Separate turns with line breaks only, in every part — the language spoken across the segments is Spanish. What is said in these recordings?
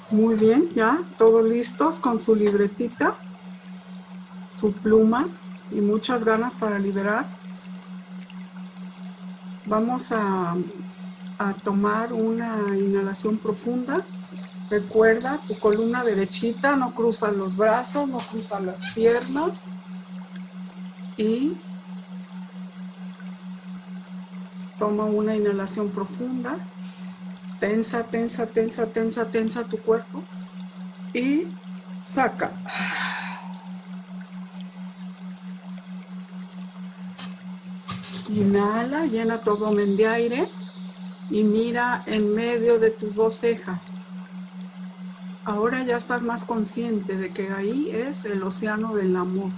Muy bien, ya, todos listos con su libretita, su pluma y muchas ganas para liberar. Vamos a tomar una inhalación profunda. Recuerda tu columna derechita, no cruzas los brazos, no cruzas las piernas. Y toma una inhalación profunda. Tensa, tensa, tensa, tensa, tensa tu cuerpo. Y saca. Inhala, llena tu abdomen de aire y mira en medio de tus dos cejas. Ahora ya estás más consciente de que ahí es el océano del amor.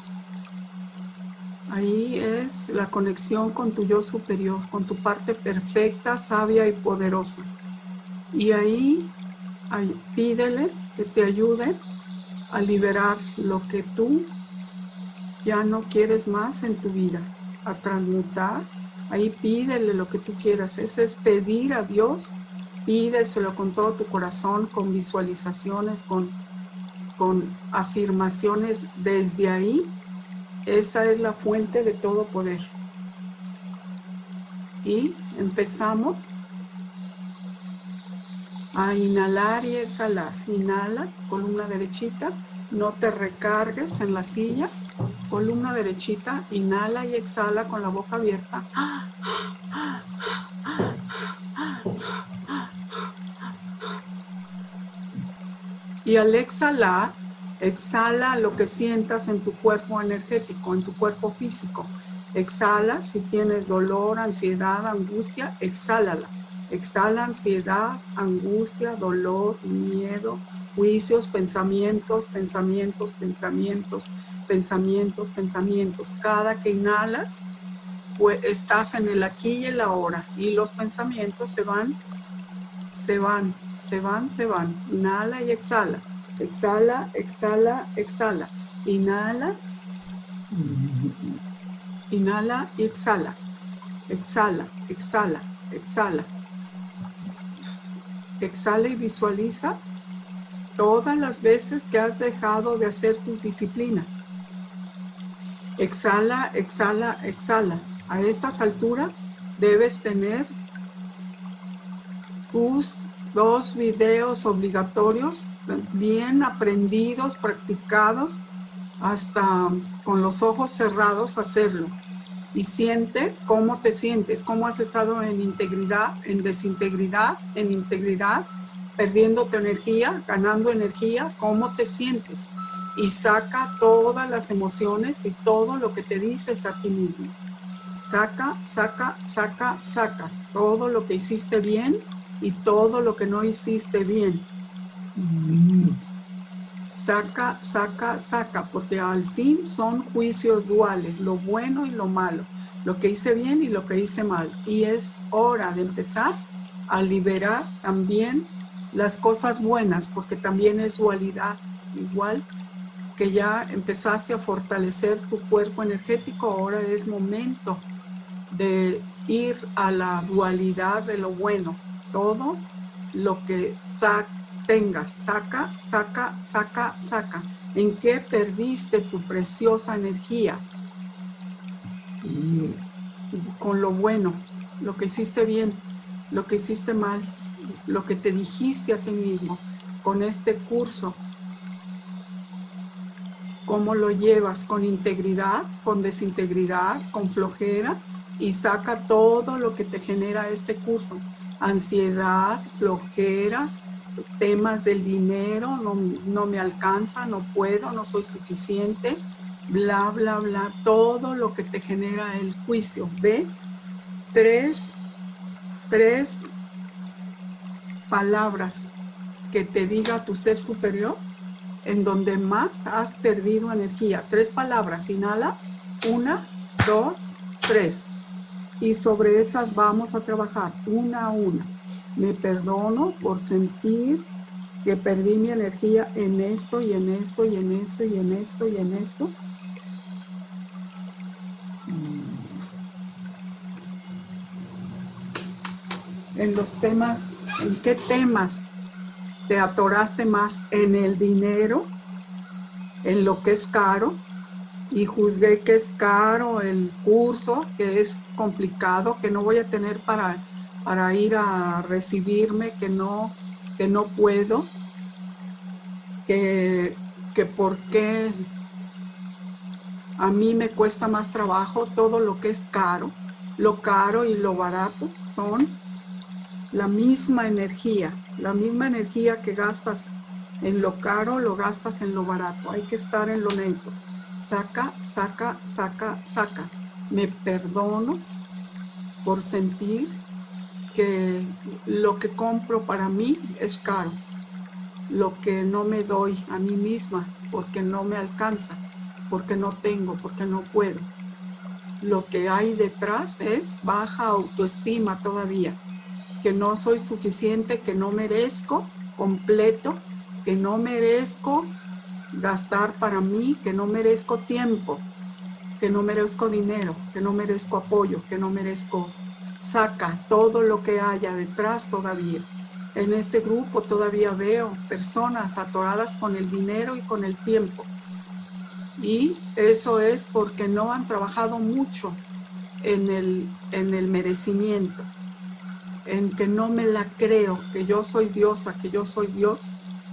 Ahí es la conexión con tu yo superior, con tu parte perfecta, sabia y poderosa. Y ahí pídele que te ayude a liberar lo que tú ya no quieres más en tu vida, a transmutar. Ahí pídele lo que tú quieras. Ese es pedir a Dios. Pídeselo con todo tu corazón, con visualizaciones, con afirmaciones desde ahí. Esa es la fuente de todo poder. Y empezamos a inhalar y exhalar. Inhala, columna derechita, no te recargues en la silla. Columna derechita, inhala y exhala con la boca abierta. Y al exhalar, exhala lo que sientas en tu cuerpo energético, en tu cuerpo físico. Exhala si tienes dolor, ansiedad, angustia, exhálala. Exhala ansiedad, angustia, dolor, miedo, juicios, pensamientos, pensamientos, pensamientos, pensamientos, pensamientos. Cada que inhalas, pues estás en el aquí y el ahora. Y los pensamientos se van. Inhala y exhala. Exhala, exhala, exhala. Inhala. Inhala y exhala. Exhala, exhala, exhala. Exhala y visualiza todas las veces que has dejado de hacer tus disciplinas. Exhala, exhala, exhala. A estas alturas debes tener tus 2 videos obligatorios bien aprendidos, practicados, hasta con los ojos cerrados hacerlo. Y siente cómo te sientes, cómo has estado en integridad, en desintegridad, en integridad, perdiendo tu energía, ganando energía, cómo te sientes. Y saca todas las emociones y todo lo que te dices a ti mismo. Saca, saca, saca, saca todo lo que hiciste bien y todo lo que no hiciste bien. Saca, saca, saca, porque al fin son juicios duales, lo bueno y lo malo, lo que hice bien y lo que hice mal. Y es hora de empezar a liberar también las cosas buenas, porque también es dualidad. Igual que ya empezaste a fortalecer tu cuerpo energético, ahora es momento de ir a la dualidad de lo bueno. Todo lo que tengas, saca, saca, saca, saca. ¿En qué perdiste tu preciosa energía? Con lo bueno, lo que hiciste bien, lo que hiciste mal, lo que te dijiste a ti mismo. Con este curso, ¿cómo lo llevas? ¿Con integridad, con desintegridad, con flojera? Y saca todo lo que te genera este curso. Ansiedad, flojera, temas del dinero, no me alcanza, no puedo, no soy suficiente, bla, bla, bla, todo lo que te genera el juicio. Ve, tres palabras que te diga tu ser superior en donde más has perdido energía. 3 palabras, inhala, 1, 2, 3. Y sobre esas vamos a trabajar una a una. Me perdono por sentir que perdí mi energía en esto y en esto y en esto y en esto y en esto. En los temas, ¿en qué temas te atoraste más en el dinero, en lo que es caro, y juzgué que es caro el curso, que es complicado, que no voy a tener para ir a recibirme, que no puedo, que por qué a mí me cuesta más trabajo todo lo que es caro. Lo caro y lo barato son la misma energía que gastas en lo caro, lo gastas en lo barato. Hay que estar en lo neutro. Saca, saca, saca, saca. Me perdono por sentir que lo que compro para mí es caro. Lo que no me doy a mí misma porque no me alcanza, porque no tengo, porque no puedo. Lo que hay detrás es baja autoestima todavía, que no soy suficiente, que no merezco completo, que no merezco gastar para mí, que no merezco tiempo, que no merezco dinero, que no merezco apoyo, que no merezco. Saca todo lo que haya detrás todavía. En este grupo todavía veo personas atoradas con el dinero y con el tiempo. Y eso es porque no han trabajado mucho en el merecimiento, en que no me la creo, que yo soy diosa, que yo soy Dios,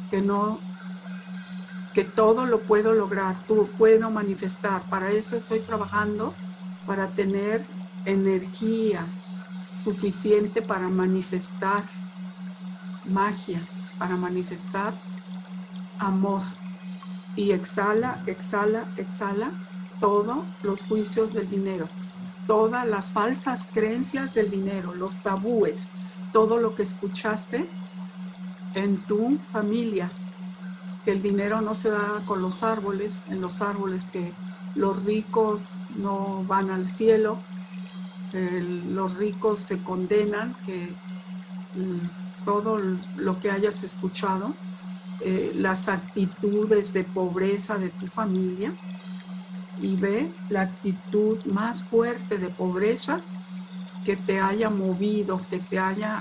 que todo lo puedo lograr, puedo manifestar. Para eso estoy trabajando, para tener energía suficiente para manifestar magia, para manifestar amor. Y exhala, exhala, exhala todos los juicios del dinero, todas las falsas creencias del dinero, los tabúes, todo lo que escuchaste en tu familia, que el dinero no se da con los árboles, en los árboles, que los ricos no van al cielo, los ricos se condenan, que todo lo que hayas escuchado, las actitudes de pobreza de tu familia, y ve la actitud más fuerte de pobreza que te haya movido, que te haya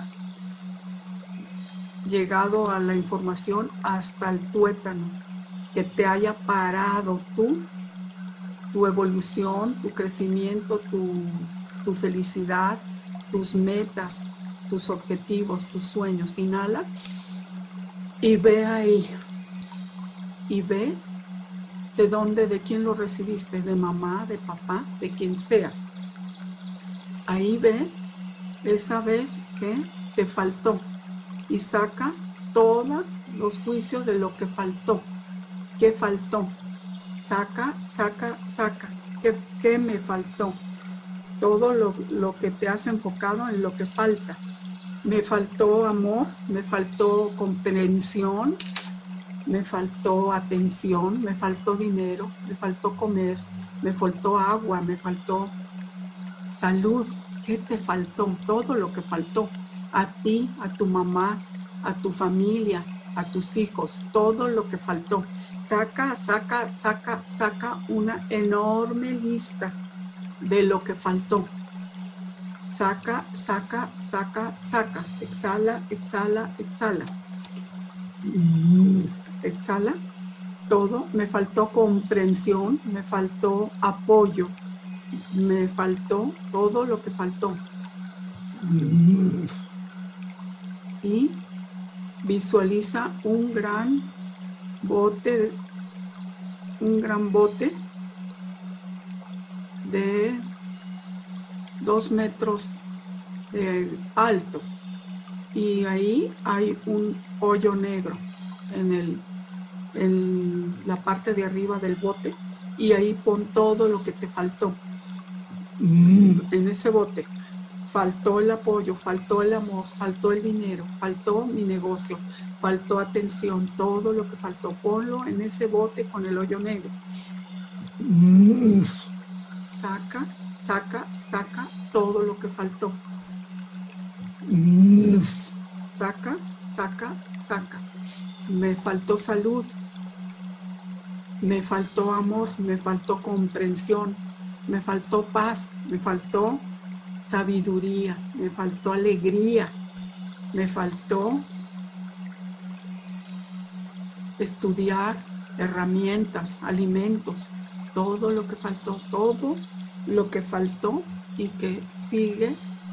llegado a la información hasta el tuétano, que te haya parado tu evolución, tu crecimiento, tu felicidad, tus metas, tus objetivos, tus sueños. Inhala y ve ahí, y ve de dónde, de quién lo recibiste, de mamá, de papá, de quien sea. Ahí ve esa vez que te faltó y saca todos los juicios de lo que faltó. ¿Qué faltó? Saca, saca, saca. ¿Qué me faltó? Todo lo que te has enfocado en lo que falta. Me faltó amor, me faltó comprensión, me faltó atención, me faltó dinero, me faltó comer, me faltó agua, me faltó salud. ¿Qué te faltó? Todo lo que faltó. A ti, a tu mamá, a tu familia, a tus hijos, todo lo que faltó. Saca, saca, saca, saca una enorme lista de lo que faltó. Saca, saca, saca, saca. Exhala, exhala, exhala. Exhala todo. Me faltó comprensión, me faltó apoyo, me faltó todo lo que faltó. Y visualiza un gran bote de 2 metros alto, y ahí hay un hoyo negro en la parte de arriba del bote, y ahí pon todo lo que te faltó. En ese bote faltó el apoyo, faltó el amor, faltó el dinero, faltó mi negocio, faltó atención, todo lo que faltó, ponlo en ese bote con el hoyo negro. Saca, saca, saca todo lo que faltó. Saca, saca, saca. Me faltó salud, me faltó amor, me faltó comprensión, me faltó paz, me faltó sabiduría, me faltó alegría, me faltó estudiar, herramientas, alimentos, todo lo que faltó y que sigue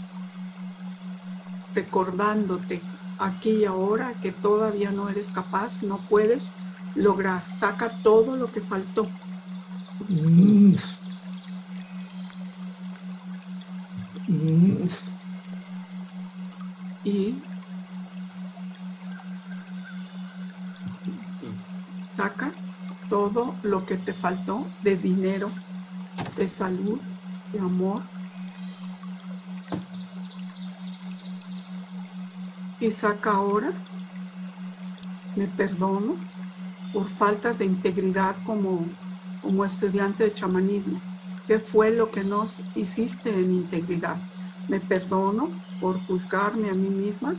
recordándote aquí y ahora que todavía no eres capaz, no puedes lograr. Saca todo lo que faltó. Y saca todo lo que te faltó de dinero, de salud, de amor. Y saca ahora, me perdono por faltas de integridad como estudiante de chamanismo. ¿Qué fue lo que no hiciste en integridad? Me perdono por juzgarme a mí misma,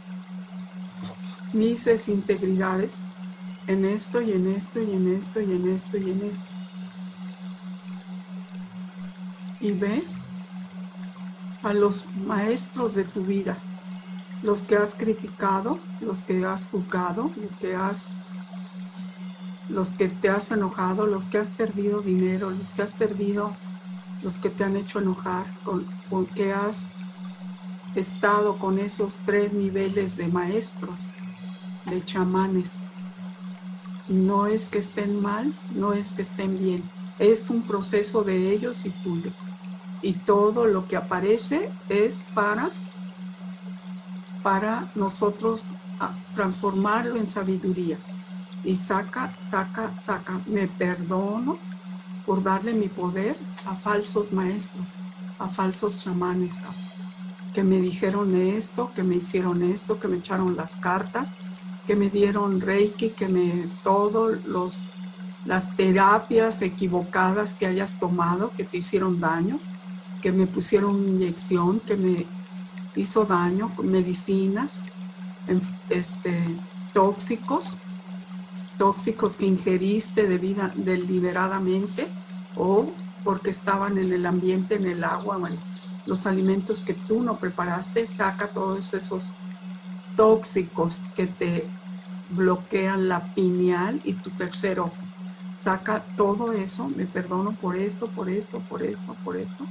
mis desintegridades en esto y en esto y en esto y en esto y en esto. Y ve a los maestros de tu vida, los que has criticado, los que has juzgado, los que te has enojado, los que has perdido dinero, los que te han hecho enojar, con que has estado con esos 3 niveles de maestros, de chamanes. No es que estén mal, no es que estén bien, es un proceso de ellos y tuyo. Y todo lo que aparece es para nosotros transformarlo en sabiduría. Y saca. Me perdono por darle mi poder a falsos maestros, a falsos chamanes, que me dijeron esto, que me hicieron esto, que me echaron las cartas, que me dieron reiki, las terapias equivocadas que hayas tomado, que te hicieron daño, que me pusieron inyección, que me hizo daño, medicinas, tóxicos que ingeriste deliberadamente o porque estaban en el ambiente, en el agua, bueno, los alimentos que tú no preparaste. Saca todos esos tóxicos que te bloquean la pineal y tu tercer ojo. Saca todo eso, me perdono por esto, por esto, por esto, por esto.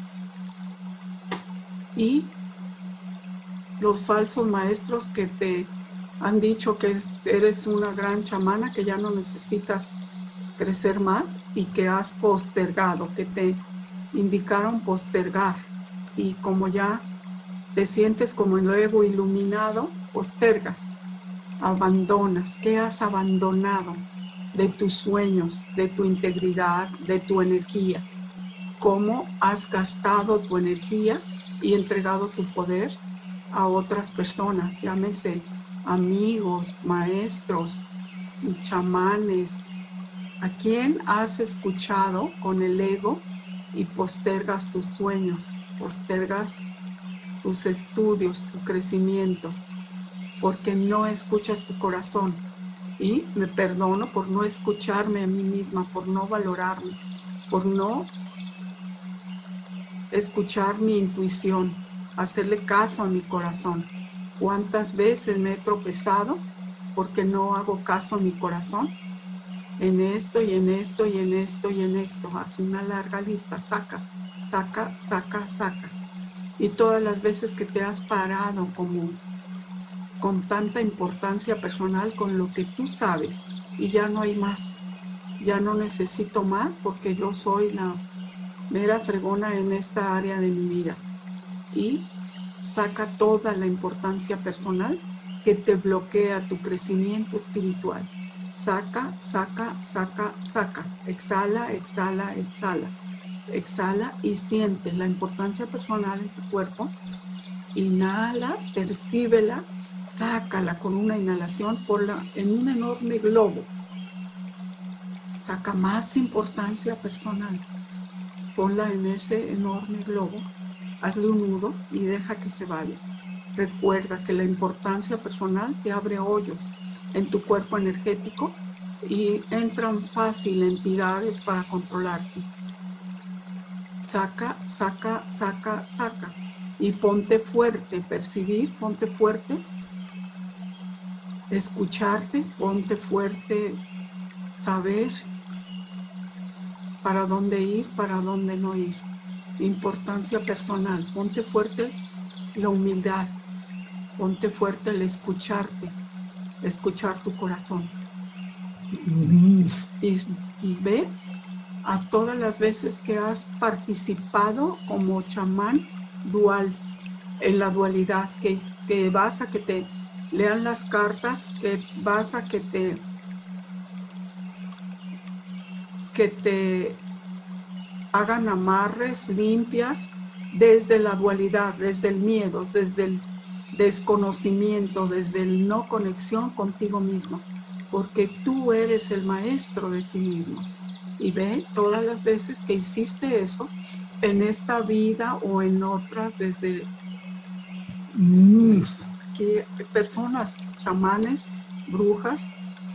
Y los falsos maestros que te han dicho que eres una gran chamana, que ya no necesitas crecer más y que has postergado, que te indicaron postergar. Y como ya te sientes como el ego iluminado, postergas, abandonas. ¿Qué has abandonado de tus sueños, de tu integridad, de tu energía? ¿Cómo has gastado tu energía y entregado tu poder a otras personas? Llámense amigos, maestros, chamanes. ¿A quién has escuchado con el ego y postergas tus sueños, postergas tus estudios, tu crecimiento, porque no escuchas tu corazón? Y me perdono por no escucharme a mí misma, por no valorarme, por no escuchar mi intuición, hacerle caso a mi corazón. ¿Cuántas veces me he tropezado porque no hago caso a mi corazón? En esto y en esto y en esto y en esto. Haz una larga lista. Saca. Y todas las veces que te has parado con tanta importancia personal, con lo que tú sabes, y ya no hay más. Ya no necesito más porque yo soy la mera fregona en esta área de mi vida. Y saca toda la importancia personal que te bloquea tu crecimiento espiritual. Saca. Exhala. Exhala y siente la importancia personal en tu cuerpo. Inhala, percíbela, sácala con una inhalación, ponla en un enorme globo. Saca más importancia personal. Ponla en ese enorme globo, hazle un nudo y deja que se vaya. Recuerda que la importancia personal te abre hoyos en tu cuerpo energético y entran fácil entidades para controlarte. Saca. Y ponte fuerte, ponte fuerte. escucharte, ponte fuerte, saber para dónde ir, para dónde no ir. Importancia personal, ponte fuerte la humildad, ponte fuerte el escucharte, escuchar tu corazón. Y ve a todas las veces que has participado como chamán dual, en la dualidad, que vas a que te lean las cartas, que vas a que te hagan amarres, limpias, desde la dualidad, desde el miedo, desde el desconocimiento, desde el no conexión contigo mismo, porque tú eres el maestro de ti mismo. Y ve todas las veces que hiciste eso, en esta vida o en otras, desde que personas, chamanes, brujas,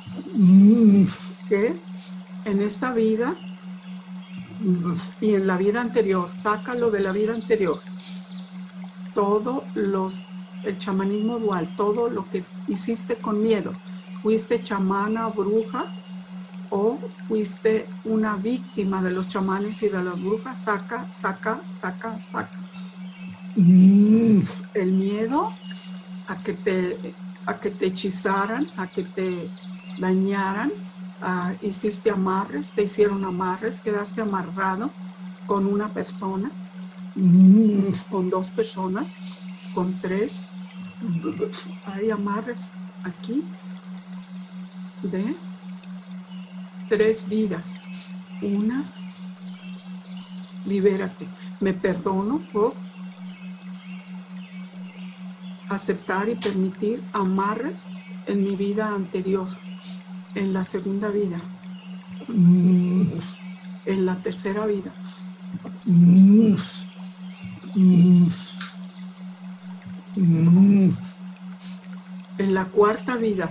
que en esta vida y en la vida anterior, sácalo de la vida anterior, el chamanismo dual, todo lo que hiciste con miedo, fuiste chamana, bruja, o fuiste una víctima de los chamanes y de las brujas, saca. El miedo a que te hechizaran, a que te dañaran, hiciste amarres, te hicieron amarres, quedaste amarrado con una persona, con 2 personas, con 3. Hay amarres aquí de 3 vidas. Una, libérate. Me perdono por aceptar y permitir amarres en mi vida anterior, en la segunda vida, en la tercera vida, en la cuarta vida,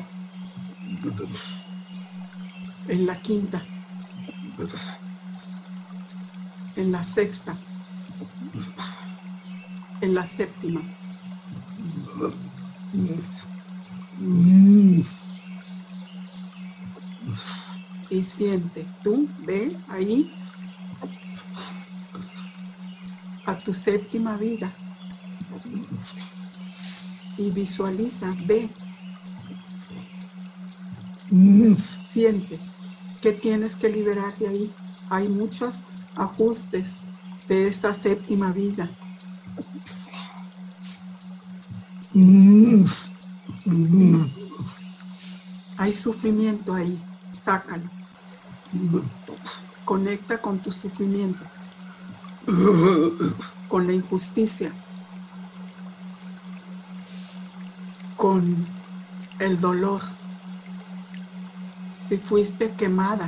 en la quinta, en la sexta, en la séptima. Y siente, tú ve ahí a tu séptima vida y visualiza, ve, siente que tienes que liberar de ahí. Hay muchos ajustes de esta séptima vida. Hay sufrimiento ahí, sácalo. Conecta con tu sufrimiento, con la injusticia, con el dolor. Si fuiste quemada,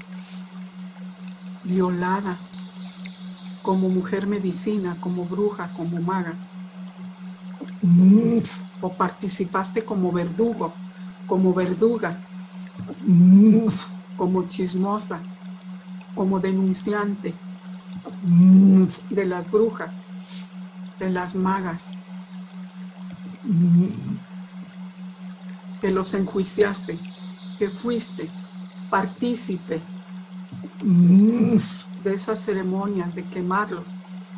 violada, como mujer medicina, como bruja, como maga, o participaste como verdugo, como verduga, como chismosa, como denunciante de las brujas, de las magas, que los enjuiciaste, que fuiste partícipe de esas ceremonias de quemarlos,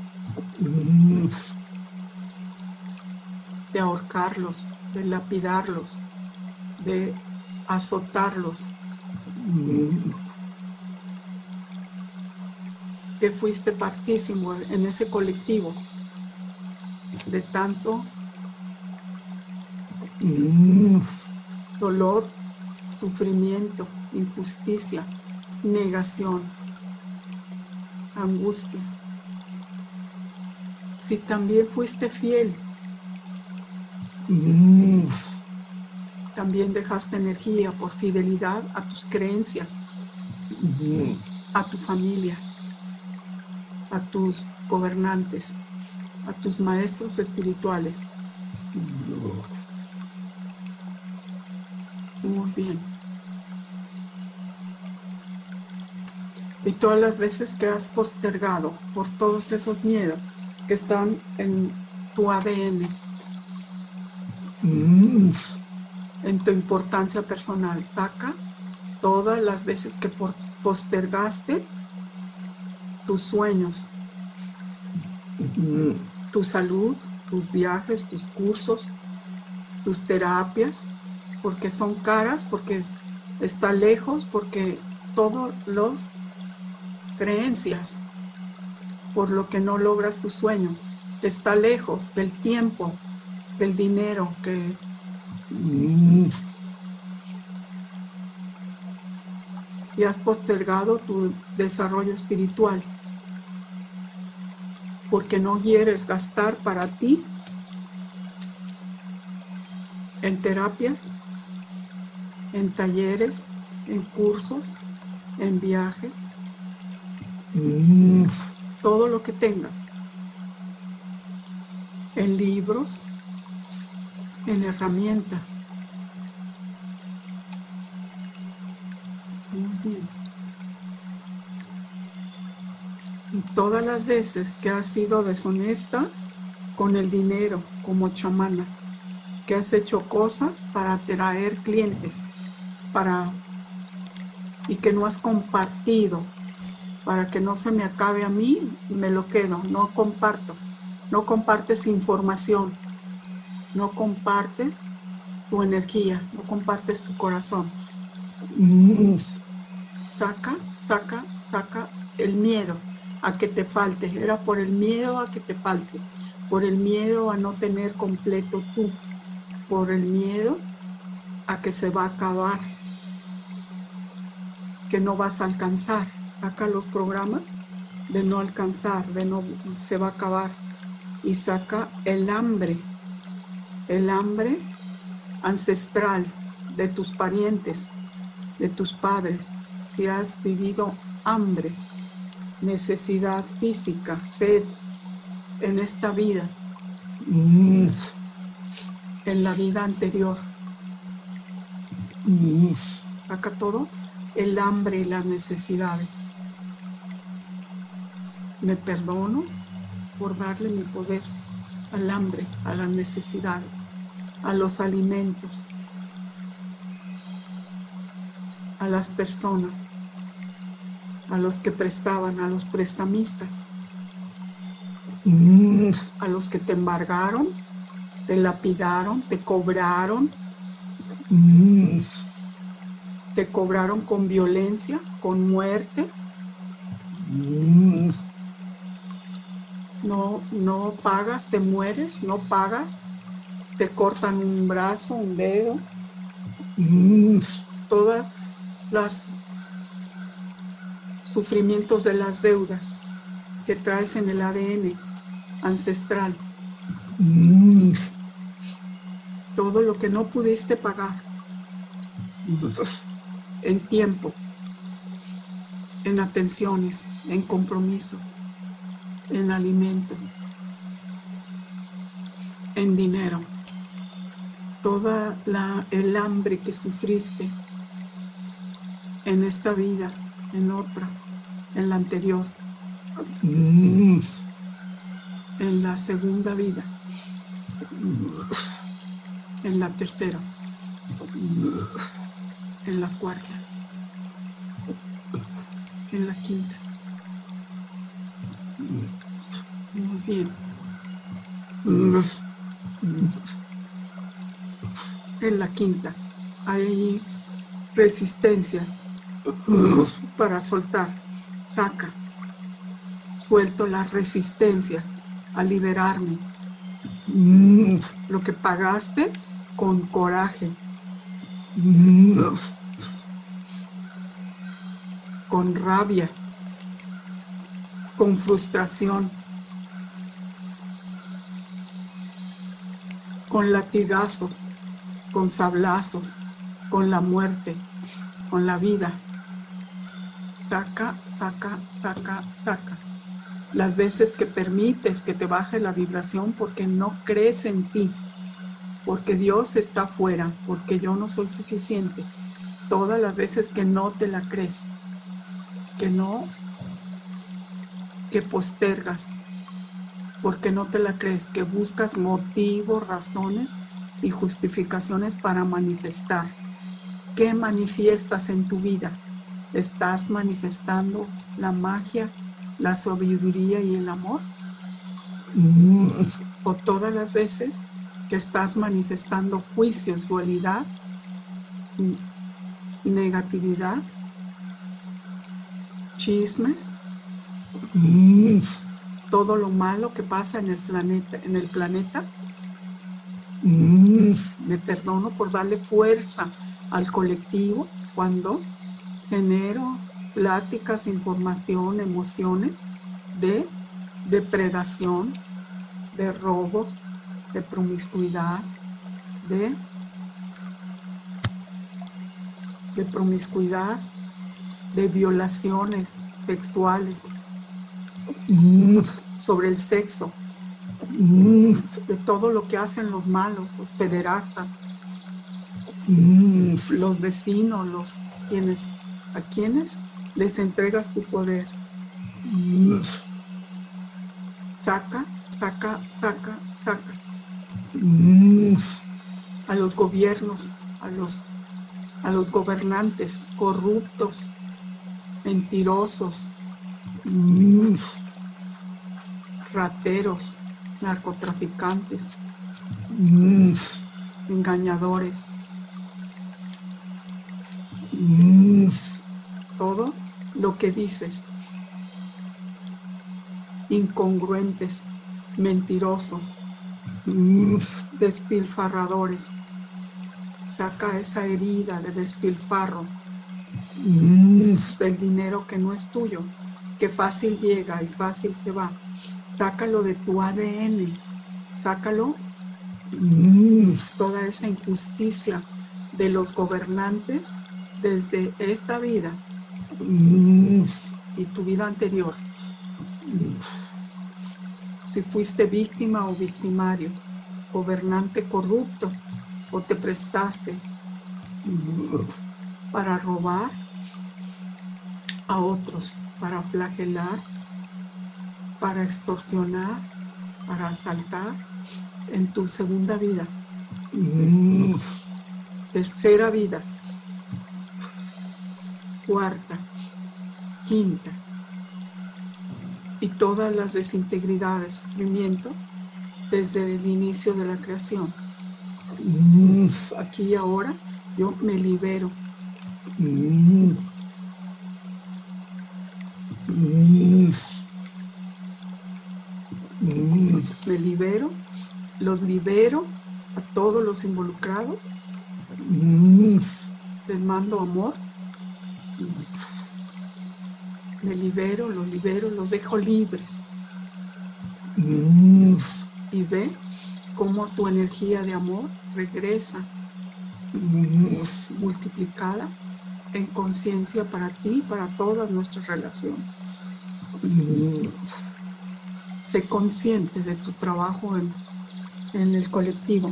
de ahorcarlos, de lapidarlos, de azotarlos, que fuiste partícipe en ese colectivo de tanto dolor, sufrimiento, injusticia, negación, angustia. Si también fuiste fiel, también dejaste energía por fidelidad a tus creencias, a tu familia, a tus gobernantes, a tus maestros espirituales. Muy bien. Y todas las veces que has postergado por todos esos miedos que están en tu ADN, en tu importancia personal. Saca todas las veces que postergaste tus sueños, tu salud, tus viajes, tus cursos, tus terapias, porque son caras, porque está lejos, porque todas las creencias por lo que no logras tu sueño está lejos del tiempo, del dinero que y has postergado tu desarrollo espiritual porque no quieres gastar para ti en terapias, en talleres, en cursos, en viajes, todo lo que tengas, en libros, en herramientas. Y todas las veces que has sido deshonesta con el dinero como chamana, que has hecho cosas para atraer clientes, y que no has compartido, para que no se me acabe a mí, me lo quedo, no comparto, no compartes información, no compartes tu energía, no compartes tu corazón. Saca el miedo a que te falte. Era por el miedo a que te falte, por el miedo a no tener completo tú, por el miedo a que se va a acabar, que no vas a alcanzar. Saca los programas de no alcanzar, de no se va a acabar, y saca el hambre ancestral de tus parientes, de tus padres, que has vivido hambre, necesidad física, sed en esta vida, en la vida anterior. Saca todo el hambre y las necesidades. Me perdono por darle mi poder al hambre, a las necesidades, a los alimentos, a las personas, a los que prestaban, a los prestamistas, a los que te embargaron, te lapidaron, te cobraron con violencia, con muerte. No pagas, te mueres, no pagas, te cortan un brazo, un dedo, todas las sufrimientos de las deudas que traes en el ADN ancestral, todo lo que no pudiste pagar en tiempo, en atenciones, en compromisos, en alimentos, en dinero, toda el hambre que sufriste en esta vida, en otra, en la anterior, en la segunda vida, en la tercera, en la cuarta, en la quinta. Muy bien. En la quinta hay resistencia para soltar. Saca. Suelto las resistencias a liberarme. Lo que pagaste con coraje, con rabia, con frustración, con latigazos, con sablazos, con la muerte, con la vida. Saca. Las veces que permites que te baje la vibración porque no crees en ti, porque Dios está afuera, porque yo no soy suficiente. Todas las veces que no te la crees, que postergas, porque no te la crees, que buscas motivos, razones y justificaciones para manifestar. ¿Qué manifiestas en tu vida? ¿Estás manifestando la magia, la sabiduría y el amor? ¿O todas las veces que estás manifestando juicios, dualidad, negatividad, chismes, todo lo malo que pasa en el planeta? Me perdono por darle fuerza al colectivo cuando genero pláticas, información, emociones de depredación, de robos, de promiscuidad, de violaciones sexuales, sobre el sexo, de todo lo que hacen los malos, los pederastas, los vecinos, a quienes les entregas tu poder. Saca. A los gobiernos, a los gobernantes corruptos, mentirosos, rateros, narcotraficantes, engañadores. Todo lo que dices, incongruentes, mentirosos, despilfarradores. Saca esa herida de despilfarro, del dinero que no es tuyo, que fácil llega y fácil se va. Sácalo de tu ADN, sácalo, toda esa injusticia de los gobernantes desde esta vida y tu vida anterior. Si fuiste víctima o victimario, gobernante corrupto, o te prestaste para robar a otros, para flagelar, para extorsionar, para asaltar en tu segunda vida, tercera vida, cuarta, quinta, y todas las desintegridades, sufrimiento desde el inicio de la creación. Aquí y ahora yo me libero. Me libero, los libero a todos los involucrados. Les mando amor. Me libero, los dejo libres. Y ve cómo tu energía de amor regresa multiplicada en conciencia para ti y para todas nuestras relaciones. Sé consciente de tu trabajo en el colectivo.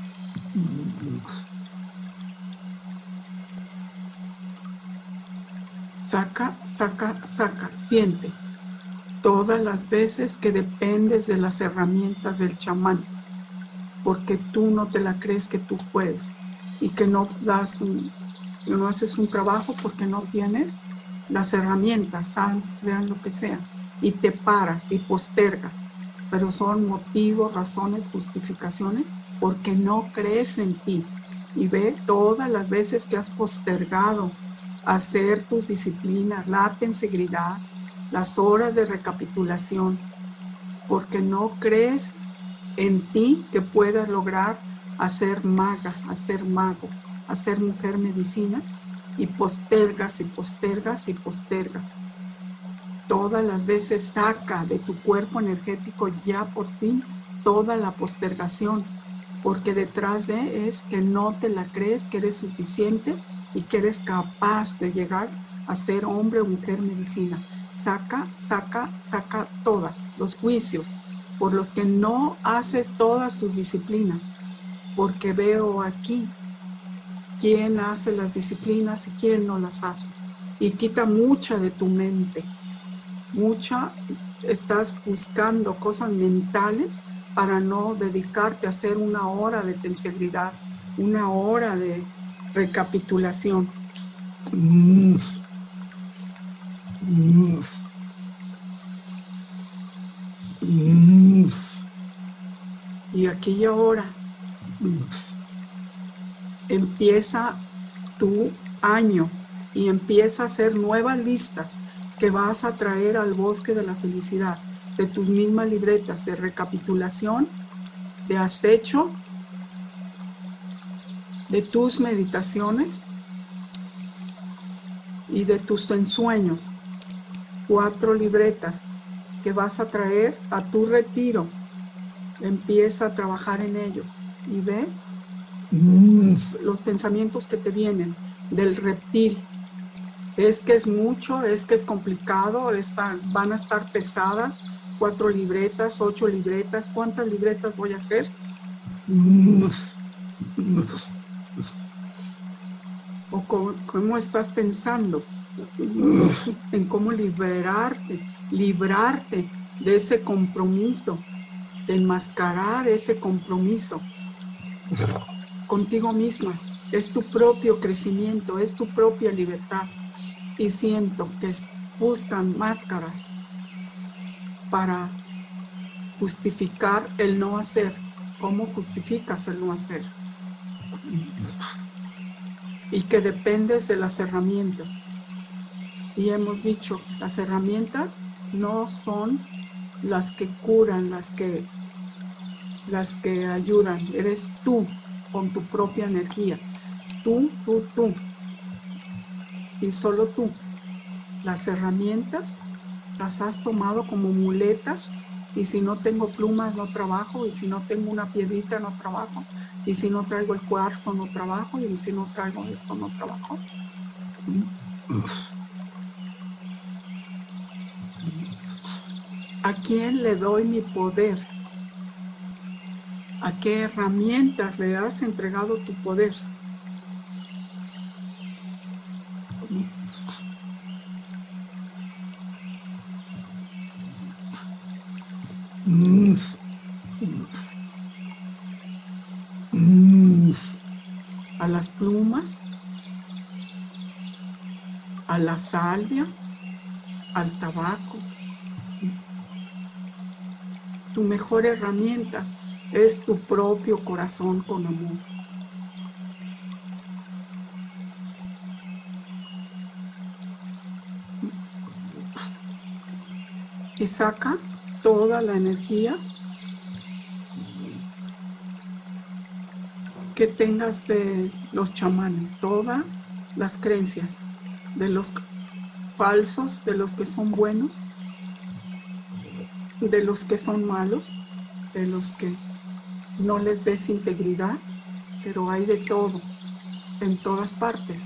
Saca, siente. Todas las veces que dependes de las herramientas del chamán, porque tú no te la crees que tú puedes y que no haces un trabajo porque no tienes las herramientas, sean lo que sea, y te paras y postergas, pero son motivos, razones, justificaciones, porque no crees en ti. Y ve todas las veces que has postergado hacer tus disciplinas, la integridad, las horas de recapitulación, porque no crees en ti que puedas lograr hacer maga, hacer mago, hacer mujer medicina, y postergas y postergas y postergas. Todas las veces saca de tu cuerpo energético ya por fin toda la postergación, porque detrás de es que no te la crees que eres suficiente y que eres capaz de llegar a ser hombre o mujer medicina. Saca todos los juicios por los que no haces todas tus disciplinas, porque veo aquí quién hace las disciplinas y quién no las hace. Y quita mucha de tu mente, estás buscando cosas mentales para no dedicarte a hacer 1 hora de integridad, 1 hora de recapitulación. Y aquí y ahora empieza tu año y empieza a hacer nuevas listas que vas a traer al bosque de la felicidad, de tus mismas libretas de recapitulación, de acecho, de tus meditaciones y de tus ensueños. 4 libretas que vas a traer a tu retiro. Empieza a trabajar en ello y ve los pensamientos que te vienen del reptil. Es que es mucho, es que es complicado, van a estar pesadas. 4 libretas, 8 libretas. ¿Cuántas libretas voy a hacer? ¿O cómo estás pensando? En cómo librarte de ese compromiso, de enmascarar ese compromiso contigo misma. Es tu propio crecimiento, es tu propia libertad. Y siento que buscan máscaras para justificar el no hacer. ¿Cómo justificas el no hacer? Y que dependes de las herramientas. Y hemos dicho, las herramientas no son las que curan, las que ayudan. Eres tú con tu propia energía. Tú. Y solo tú. Las herramientas las has tomado como muletas. Y si no tengo plumas, no trabajo. Y si no tengo una piedrita, no trabajo. Y si no traigo el cuarzo, no trabajo. Y si no traigo esto, no trabajo. ¿A quién le doy mi poder? ¿A qué herramientas le has entregado tu poder? A las plumas, a la salvia, al tabaco. Tu mejor herramienta es tu propio corazón con amor. Y saca toda la energía que tengas de los chamanes, todas las creencias de los falsos, de los que son buenos, de los que son malos, de los que no les ves integridad, pero hay de todo, en todas partes.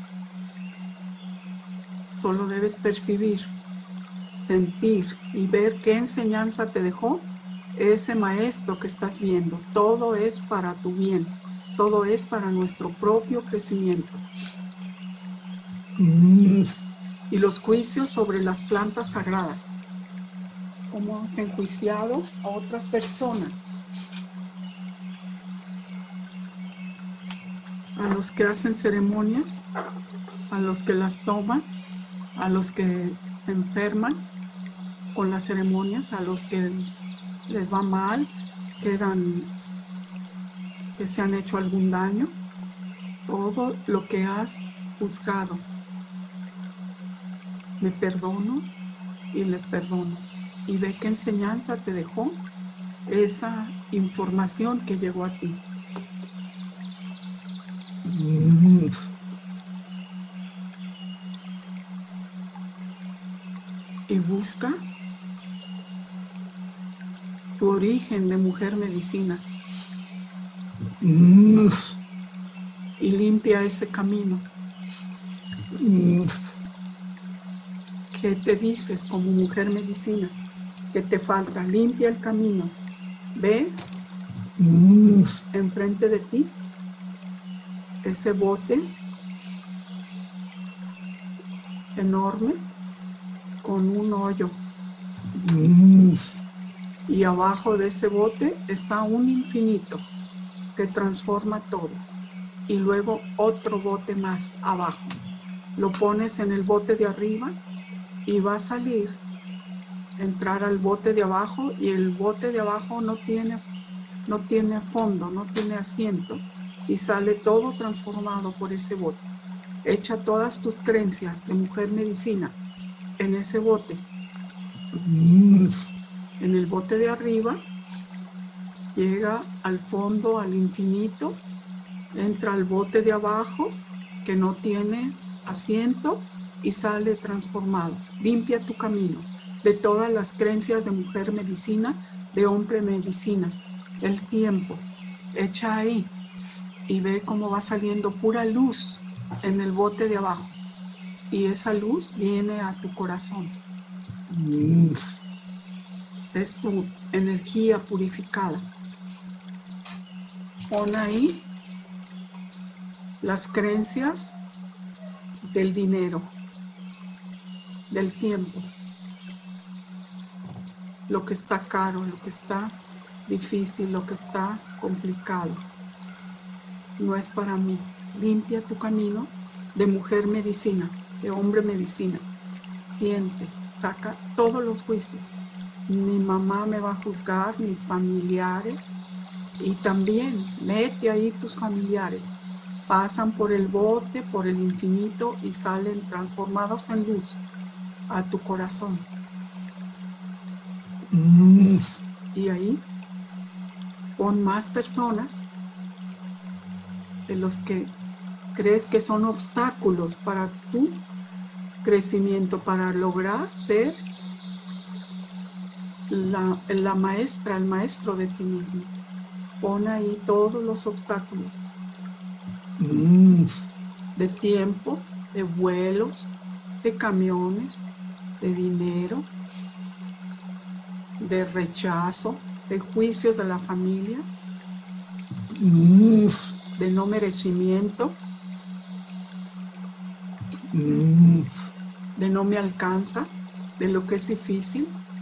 Solo debes percibir, sentir y ver qué enseñanza te dejó ese maestro que estás viendo. Todo es para tu bien, todo es para nuestro propio crecimiento. Y los juicios sobre las plantas sagradas, cómo has enjuiciado a otras personas, a los que hacen ceremonias, a los que las toman, a los que se enferman con las ceremonias, a los que les va mal, que se han hecho algún daño, todo lo que has juzgado. Me perdono y le perdono. Y ve qué enseñanza te dejó esa información que llegó a ti. Y busca tu origen de mujer medicina. Y limpia ese camino. ¿Qué te dices como mujer medicina? ¿Qué te falta? Limpia el camino. Ve enfrente de ti ese bote enorme con un hoyo. Y abajo de ese bote está un infinito que transforma todo. Y luego otro bote más abajo. Lo pones en el bote de arriba y va a salir, entrar al bote de abajo, y el bote de abajo no tiene fondo, no tiene asiento, y sale todo transformado por ese bote. Echa todas tus creencias de mujer medicina en ese bote. En el bote de arriba, llega al fondo, al infinito, entra al bote de abajo que no tiene asiento y sale transformado. Limpia tu camino de todas las creencias de mujer medicina, de hombre medicina. El tiempo, echa ahí y ve cómo va saliendo pura luz en el bote de abajo. Y esa luz viene a tu corazón. Es tu energía purificada. Pon ahí las creencias del dinero, del tiempo, lo que está caro, lo que está difícil, lo que está complicado. No es para mí. Limpia tu camino de mujer medicina, de hombre medicina. Siente, saca todos los juicios. Mi mamá me va a juzgar, mis familiares, y también mete ahí tus familiares. Pasan por el bote, por el infinito, y salen transformados en luz a tu corazón. Y ahí pon más personas de los que crees que son obstáculos para tu crecimiento, para lograr ser la maestra, el maestro de ti mismo. Pon ahí todos los obstáculos de tiempo, de vuelos, de camiones, de dinero, de rechazo, de juicios de la familia, de no merecimiento, de no me alcanza, de lo que es difícil.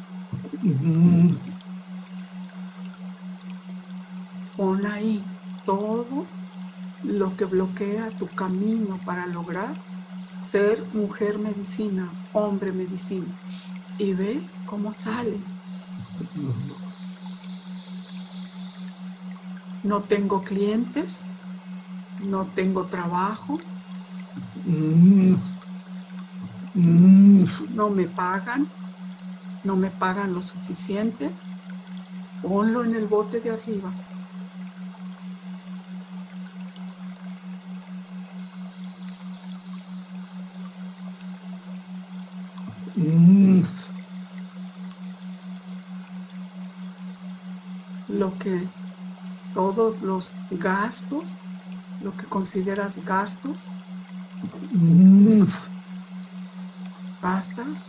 Pon ahí todo lo que bloquea tu camino para lograr ser mujer medicina, hombre medicina, y ve cómo sale. No tengo clientes, no tengo trabajo, no me pagan lo suficiente. Ponlo en el bote de arriba. Todos los gastos, lo que consideras gastos, gastas,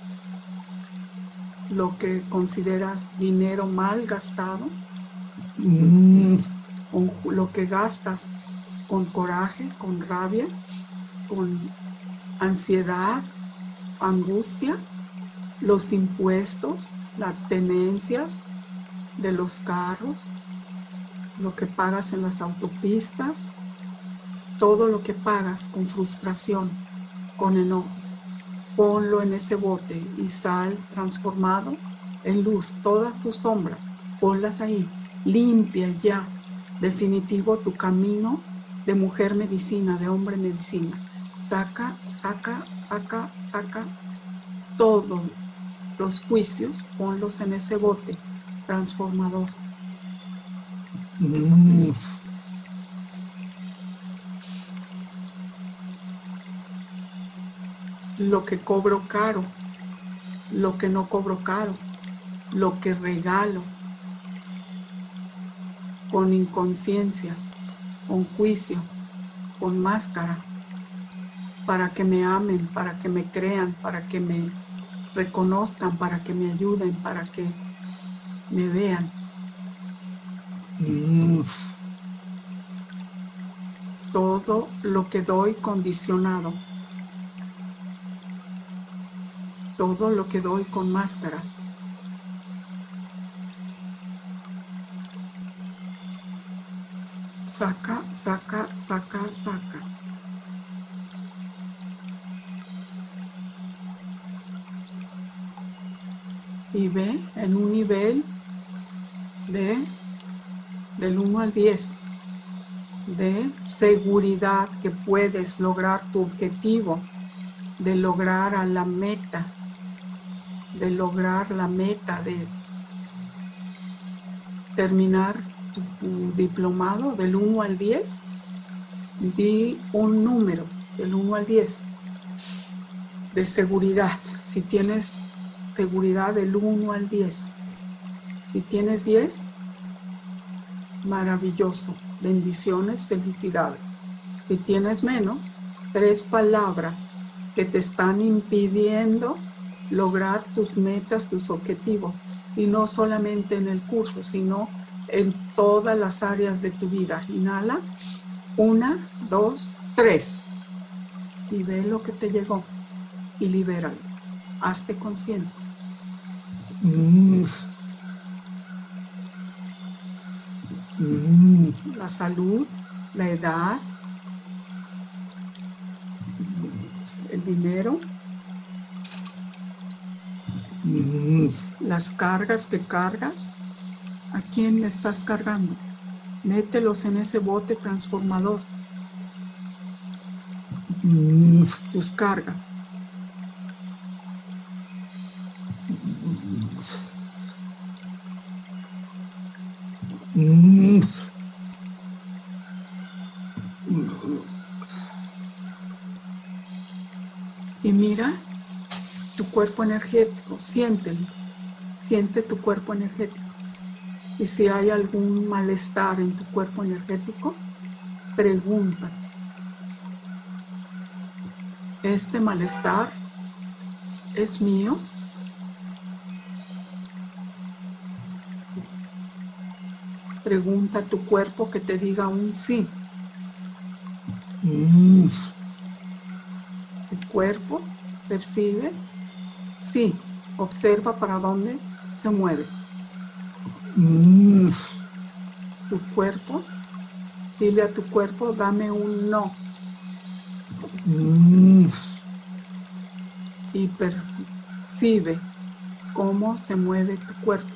lo que consideras dinero mal gastado, lo que gastas con coraje, con rabia, con ansiedad, angustia, los impuestos, las tenencias de los carros, lo que pagas en las autopistas, todo lo que pagas con frustración, con enojo. Ponlo en ese bote y sal transformado en luz. Todas tus sombras, ponlas ahí. Limpia ya, definitivo, tu camino de mujer medicina, de hombre medicina. Saca todos los juicios, ponlos en ese bote transformador. Lo que cobro caro, lo que no cobro caro, lo que regalo con inconsciencia, con juicio, con máscara, para que me amen, para que me crean, para que me reconozcan, para que me ayuden, para que me vean. Todo lo que doy condicionado, todo lo que doy con máscaras, Saca, saca, saca, saca. Y ve en un nivel del 1 al 10 de seguridad que puedes lograr tu objetivo, de lograr la meta, de terminar tu diplomado del 1 al 10. Di un número del 1 al 10 de seguridad. Si tienes seguridad del 1 al 10. Si tienes 10, maravilloso. Bendiciones, felicidades. Si tienes menos, 3 palabras que te están impidiendo lograr tus metas, tus objetivos. Y no solamente en el curso, sino en todas las áreas de tu vida. Inhala. 1, 2, 3. Y ve lo que te llegó. Y libéralo. Hazte consciente. La salud, la edad, el dinero, las cargas que cargas. ¿A quién le estás cargando? Mételos en ese bote transformador. Tus cargas. Y mira tu cuerpo energético, siéntelo, siente tu cuerpo energético. Y si hay algún malestar en tu cuerpo energético, pregunta. ¿Este malestar es mío? Pregunta a tu cuerpo que te diga un sí. Tu cuerpo percibe, sí. Observa para dónde se mueve. Tu cuerpo, dile a tu cuerpo, dame un no. Y percibe cómo se mueve tu cuerpo.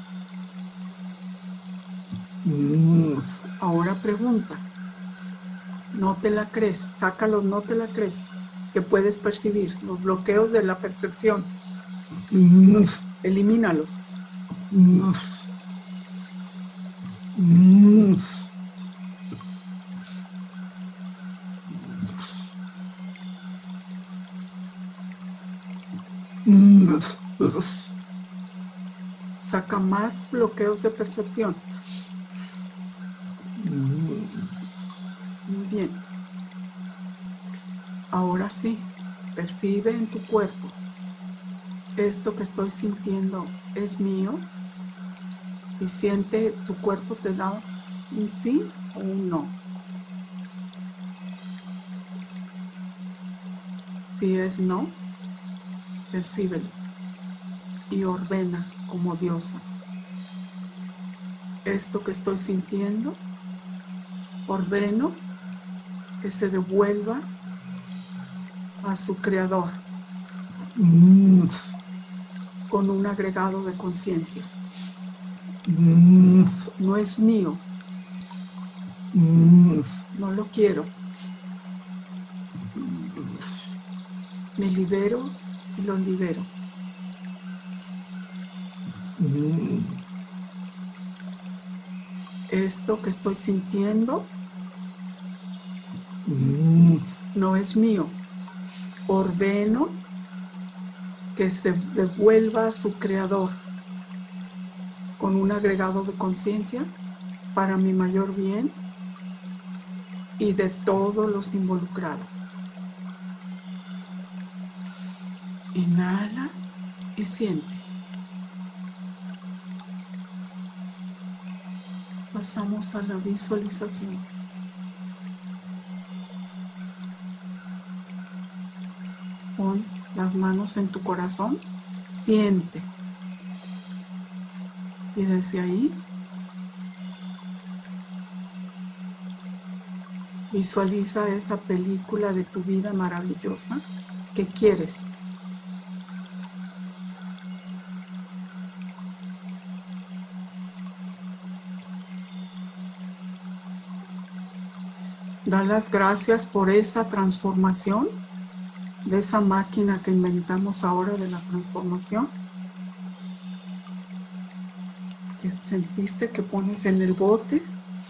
Ahora pregunta. No te la crees, sácalos, no te la crees. Que puedes percibir los bloqueos de la percepción. Elimínalos. Saca más bloqueos de percepción. Muy bien. Ahora sí, percibe en tu cuerpo. Esto que estoy sintiendo es mío. Y siente, tu cuerpo te da un sí o un no. Si es no, percíbelo y ordena como diosa. Esto que estoy sintiendo, ordeno que se devuelva a su creador con un agregado de conciencia. No es mío. No lo quiero. Me libero y lo libero. Esto que estoy sintiendo no es mío. Ordeno que se devuelva a su creador con un agregado de conciencia para mi mayor bien y de todos los involucrados. Inhala y siente. Pasamos a la visualización. Pon las manos en tu corazón, siente. Y desde ahí, Visualiza esa película de tu vida maravillosa que quieres. Da las gracias por esa transformación, de esa máquina que inventamos ahora de la transformación, que sentiste que pones en el bote,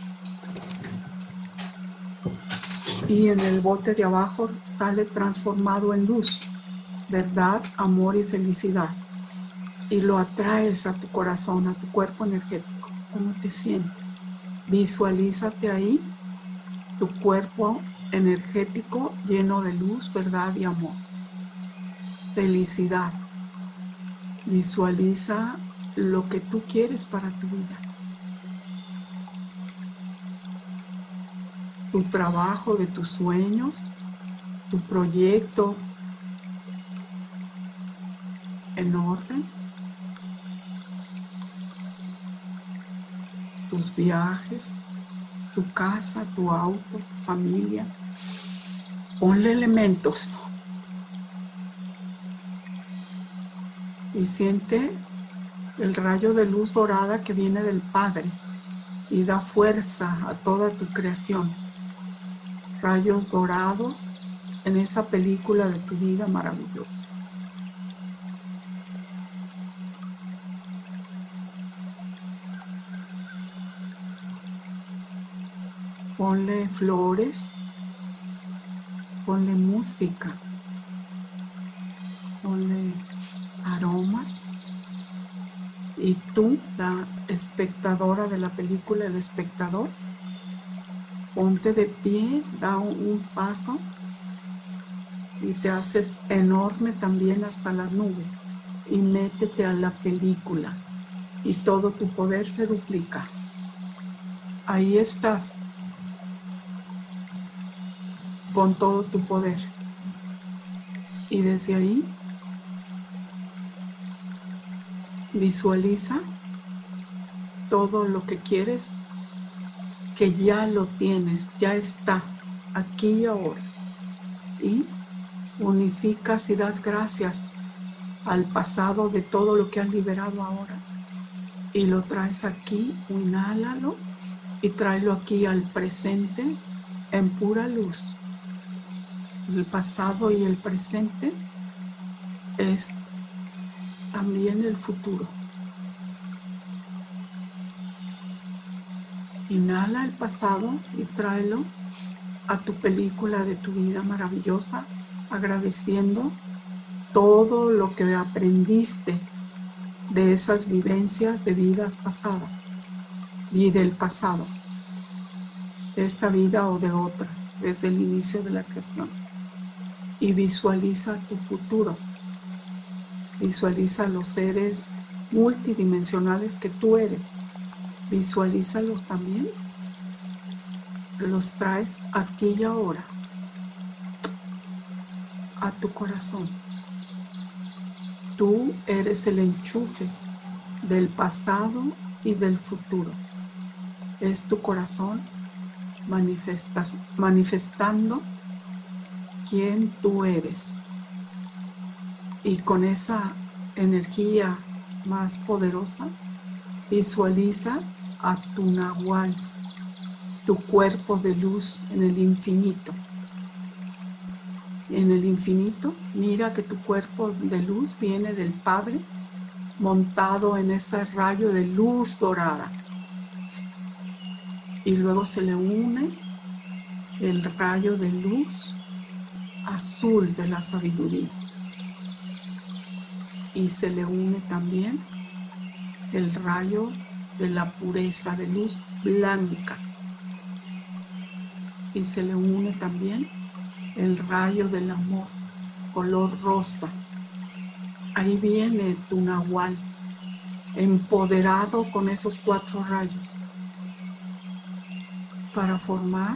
y en el bote de abajo sale transformado en luz, verdad, amor y felicidad, y lo atraes a tu corazón, a tu cuerpo energético. ¿Cómo te sientes? Visualízate ahí, tu cuerpo energético lleno de luz, verdad y amor. Felicidad. Visualiza lo que tú quieres para tu vida. Tu trabajo de tus sueños, tu proyecto en orden, tus viajes, tu casa, tu auto, tu familia. Ponle elementos y siente el rayo de luz dorada que viene del Padre y da fuerza a toda tu creación. Rayos dorados en esa película de tu vida maravillosa. Ponle flores, ponle música, ponle aromas, y tú, la espectadora de la película, el espectador, ponte de pie, da un paso y te haces enorme también hasta las nubes y métete a la película y todo tu poder se duplica. Ahí estás con todo tu poder y desde ahí visualiza todo lo que quieres, que ya lo tienes, ya está aquí y ahora, y unificas y das gracias al pasado de todo lo que has liberado ahora y lo traes aquí, inhálalo y tráelo aquí al presente en pura luz. El pasado y el presente es también el futuro. Inhala el pasado y tráelo a tu película de tu vida maravillosa, agradeciendo todo lo que aprendiste de esas vivencias de vidas pasadas y del pasado, de esta vida o de otras, desde el inicio de la creación. Y visualiza tu futuro. Visualiza los seres multidimensionales que tú eres. Visualízalos también. Los traes aquí y ahora a tu corazón. Tú eres el enchufe del pasado y del futuro. Es tu corazón manifestando quién tú eres. Y con esa energía más poderosa, visualiza a tu Nahual, tu cuerpo de luz en el infinito. En el infinito, mira que tu cuerpo de luz viene del Padre, montado en ese rayo de luz dorada. Y luego se le une el rayo de luz azul de la sabiduría. Y se le une también el rayo de la pureza, de luz blanca. Y se le une también el rayo del amor, color rosa. Ahí viene tu Nahual, empoderado con esos 4 rayos, para formar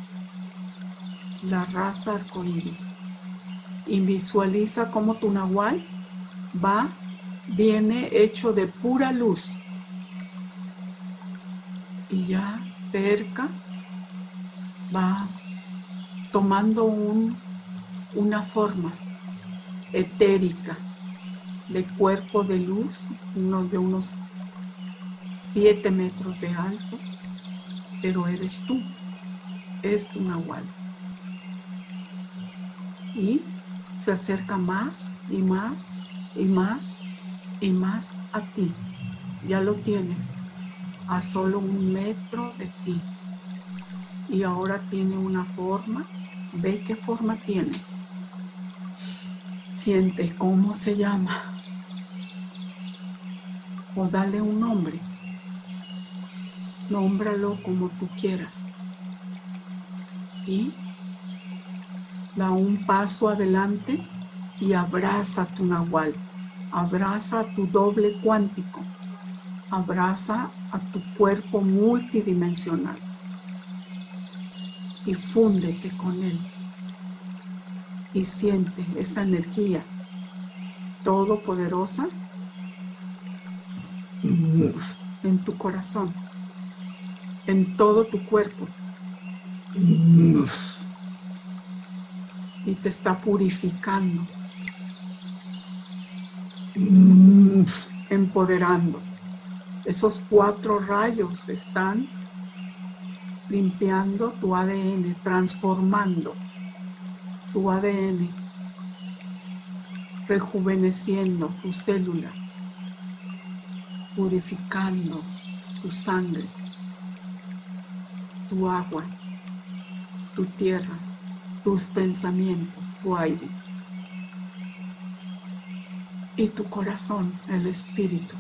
la raza arcoíris. Y visualiza cómo tu Nahual viene hecho de pura luz. Y ya cerca va tomando una forma etérica de cuerpo de luz, de unos 7 metros de alto, pero eres tú, es tu nahual. Y se acerca más y más y más y más a ti. Ya lo tienes a solo 1 metro de ti. Y ahora tiene una forma. Ve qué forma tiene. Siente cómo se llama. O dale un nombre. Nómbralo como tú quieras. Y da un paso adelante y abraza a tu nahual. Abraza a tu doble cuántico. Abraza a tu cuerpo multidimensional. Y fúndete con él. Y siente esa energía todopoderosa en tu corazón, en todo tu cuerpo. Y te está purificando, empoderando. Esos 4 rayos están limpiando tu ADN, transformando tu ADN, rejuveneciendo tus células, purificando tu sangre, tu agua, tu tierra, tus pensamientos, tu aire y tu corazón, el espíritu.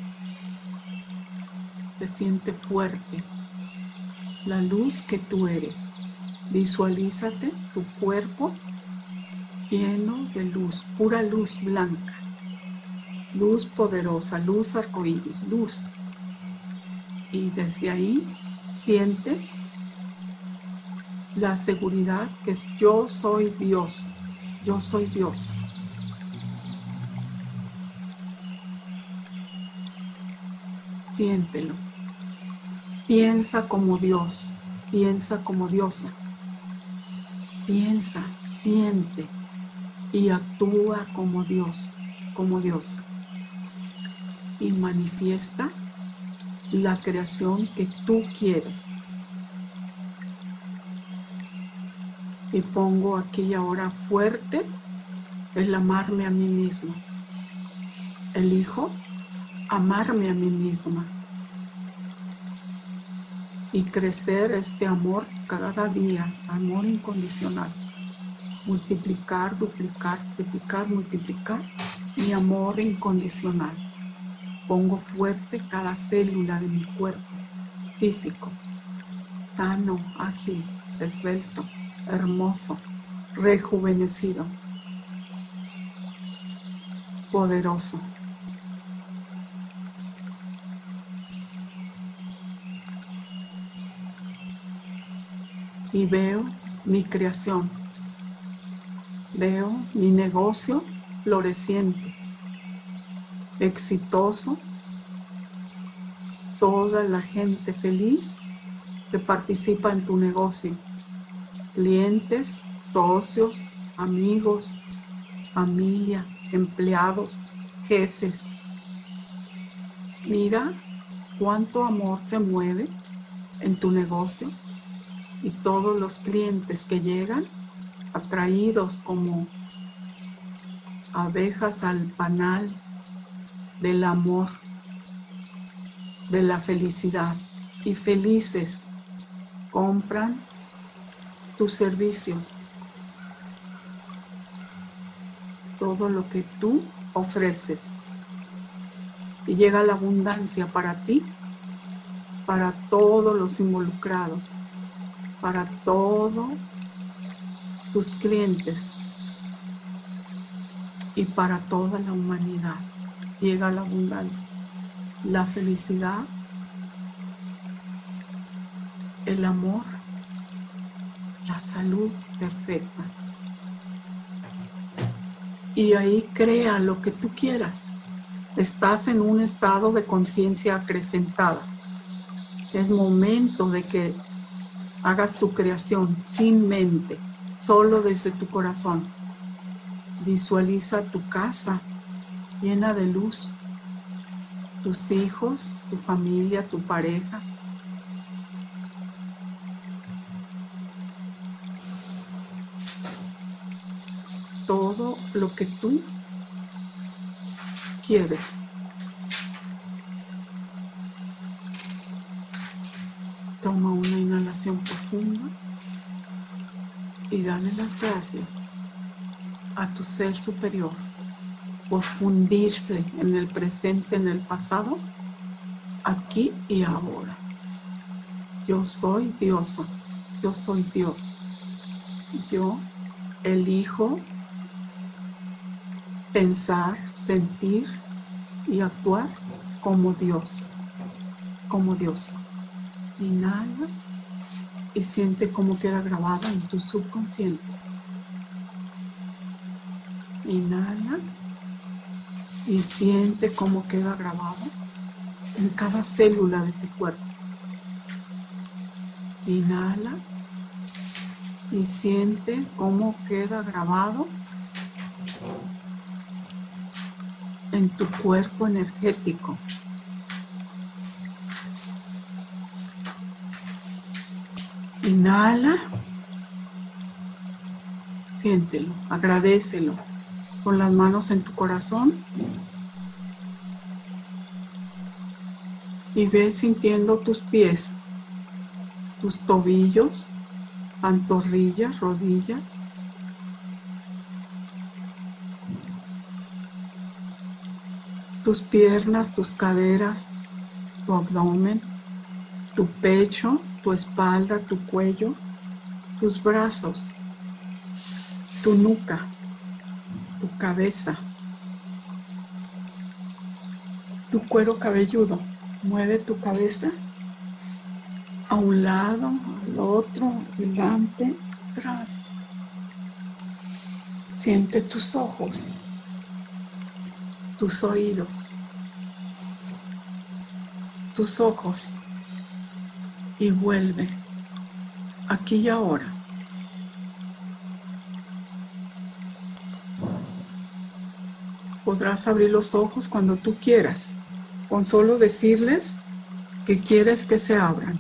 Se siente fuerte la luz que tú eres. Visualízate tu cuerpo lleno de luz, pura luz blanca, luz poderosa, luz arcoíris, luz. Y desde ahí siente la seguridad que es yo soy Dios, yo soy Dios. Siéntelo. Piensa como Dios, piensa como diosa. Piensa, siente y actúa como Dios, como diosa. Y manifiesta la creación que tú quieres. Y pongo aquí y ahora fuerte el amarme a mí mismo. Elijo amarme a mí misma. Y crecer este amor cada día, amor incondicional. Multiplicar, duplicar, triplicar, multiplicar mi amor incondicional. Pongo fuerte cada célula de mi cuerpo físico, sano, ágil, esbelto, hermoso, rejuvenecido, poderoso. Y veo mi creación, veo mi negocio floreciente, exitoso, toda la gente feliz que participa en tu negocio, clientes, socios, amigos, familia, empleados, jefes. Mira cuánto amor se mueve en tu negocio. Y todos los clientes que llegan, atraídos como abejas al panal del amor, de la felicidad, y felices compran tus servicios, todo lo que tú ofreces. Y llega la abundancia para ti, para todos los involucrados, para todos tus clientes y para toda la humanidad. Llega la abundancia, la felicidad, el amor, la salud perfecta. Y ahí crea lo que tú quieras. Estás en un estado de conciencia acrecentada. Es momento de que hagas tu creación sin mente, solo desde tu corazón. Visualiza tu casa llena de luz, tus hijos, tu familia, tu pareja. Todo lo que tú quieres. Toma una inhalación profunda y dale las gracias a tu ser superior por fundirse en el presente, en el pasado, aquí y ahora. Yo soy diosa, yo soy Dios. Yo elijo pensar, sentir y actuar como Dios, como diosa. Inhala y siente cómo queda grabado en tu subconsciente. Inhala y siente cómo queda grabado en cada célula de tu cuerpo. Inhala y siente cómo queda grabado en tu cuerpo energético. Inhala, siéntelo, agradécelo con las manos en tu corazón y ve sintiendo tus pies, tus tobillos, pantorrillas, rodillas. Tus piernas, tus caderas, tu abdomen, tu pecho, tu espalda, tu cuello, tus brazos, tu nuca, tu cabeza, tu cuero cabelludo. Mueve tu cabeza a un lado, al otro, delante, atrás. Siente tus ojos, tus oídos, tus ojos y vuelve aquí y ahora. Podrás abrir los ojos cuando tú quieras, con solo decirles que quieres que se abran.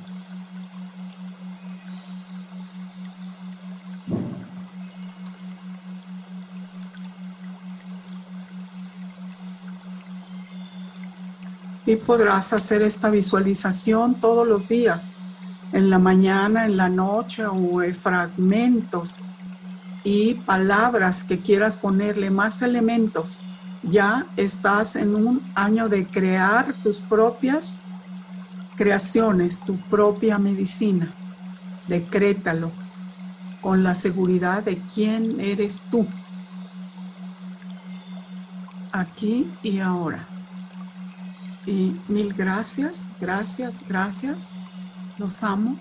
Y podrás hacer esta visualización todos los días, en la mañana, en la noche o fragmentos y palabras que quieras ponerle, más elementos. Ya estás en un año de crear tus propias creaciones, tu propia medicina. Decrétalo con la seguridad de quién eres tú, aquí y ahora. Y mil gracias, gracias, gracias. Los amo.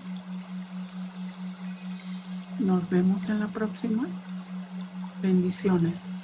Nos vemos en la próxima. Bendiciones.